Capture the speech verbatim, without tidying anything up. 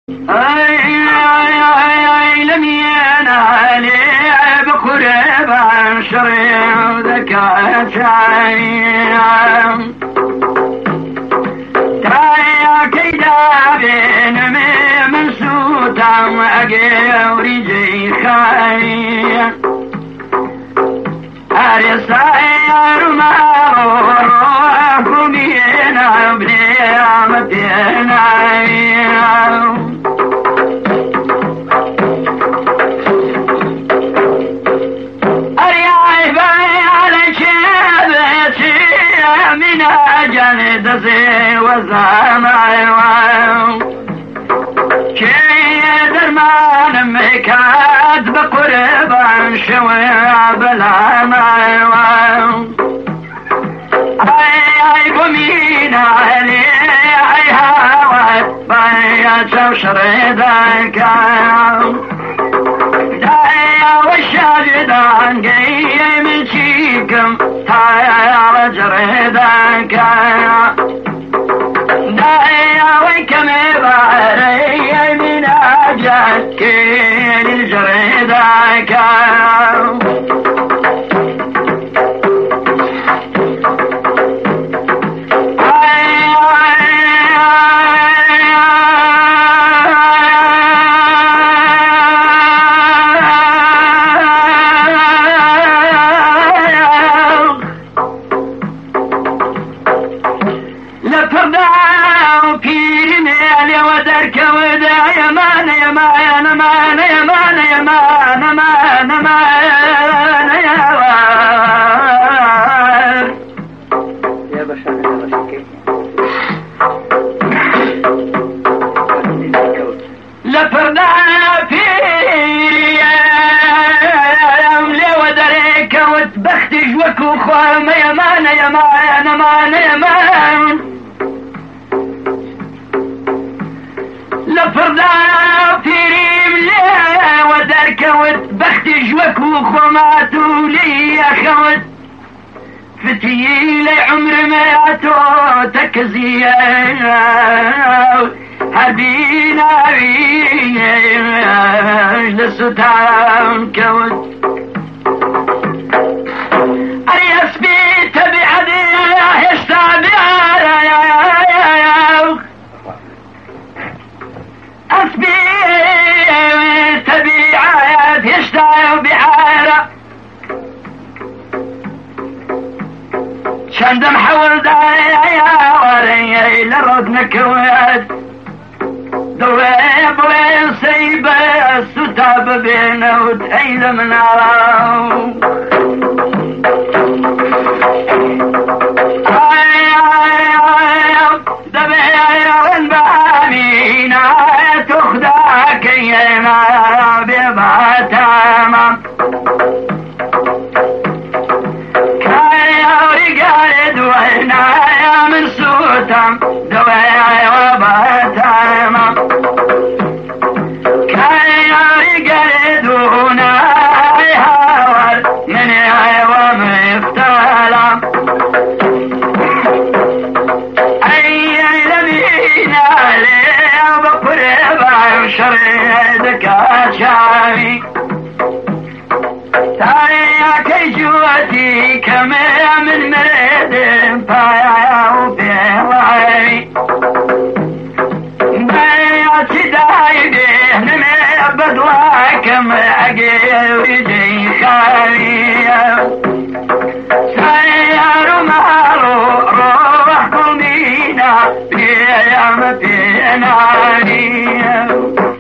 لم ينال بقرب عشر ذكاء تايا كيدا بين من سوتا أجوري جي خاي أرساير ما روح بينا بنعمتنا من جند زي وزمان كي درمان مكاد بقربان شوي بلا ما اي اي قمين علي اي هوات بيات وشردك دايا والشاجدان قي من شيكم تايا رجردك دايا ويكم باري من اجل كين الجردك يمان يمان يمان يمان يمان يمان يمان يا باشا يا باشا كيف لفردا في يوم لو دريك وتبختج وكو خام يمان يمان يمان يمان لفردا في ريم لا ودرك وتبختج وكو خماتو لي يا خوت فتيلي عمر ما عتو تكزيا هدينا لستان كوت أريس بيت بعدي يستابع أثبيت بيعات يشتاق بعارة شندم حول دايا وري لرد نكوات دويب وين سيبه الستاب بينه وتأيل من عراو كينا بباتاما كايا رجال دوينا من سوتام دويا وباتاما كايا رجال دونا هوال من عيوة مفتالا اي لبينا ليه بقربا شردك شامي تايا كي جوتي كما من مريد فايا وبيوعي بايا تداي بيه نمي بدواكم اقير ويجي خالي سيار مالو روح قلبينا بيام فينا